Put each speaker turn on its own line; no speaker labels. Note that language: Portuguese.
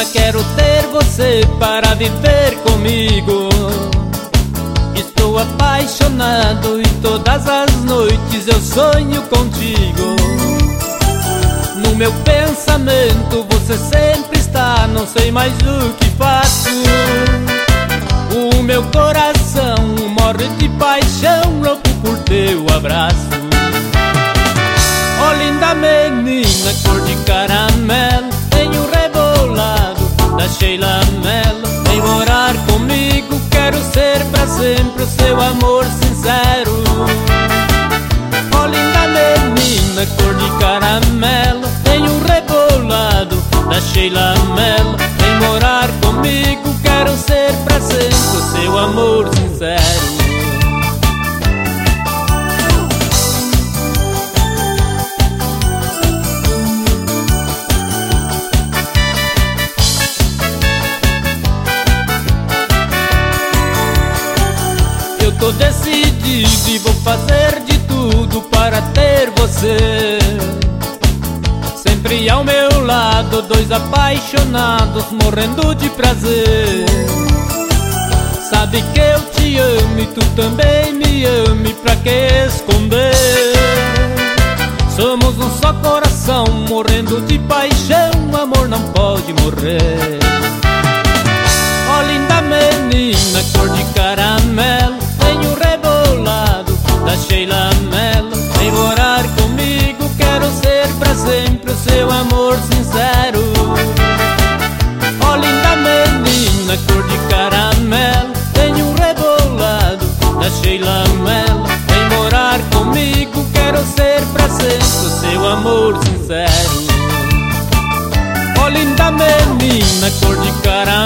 quero ter você para viver comigo. Estou apaixonado e todas as noites eu sonho contigo. No meu pensamento você sempre está, não sei mais o que faço. O meu coração morre de paixão, louco por teu abraço. Oh linda menina, cor de caramelo, tenho rebolado da Sheila Mello. Vem morar comigo, quero ser pra sempre o seu amor sincero. Oh linda menina, cor de caramelo, tenho rebolado da Sheila Mello. Vem morar comigo, quero ser pra sempre o seu amor sincero. Eu tô decidido e vou fazer de tudo para ter você sempre ao meu lado, dois apaixonados morrendo de prazer. Sabe que eu te amo e tu também me ame, pra que esconder? Somos um só coração morrendo de paixão, amor não pode morrer. Oh linda menina, cor de caramelo, tenho rebolado da Sheila Mello. Vem morar comigo, quero ser pra sempre o seu amor sincero. Oh linda menina, cor de caramelo, tenho rebolado da Sheila Mello. Vem morar comigo, quero ser pra sempre o seu amor sincero. Oh linda menina, cor de caramelo,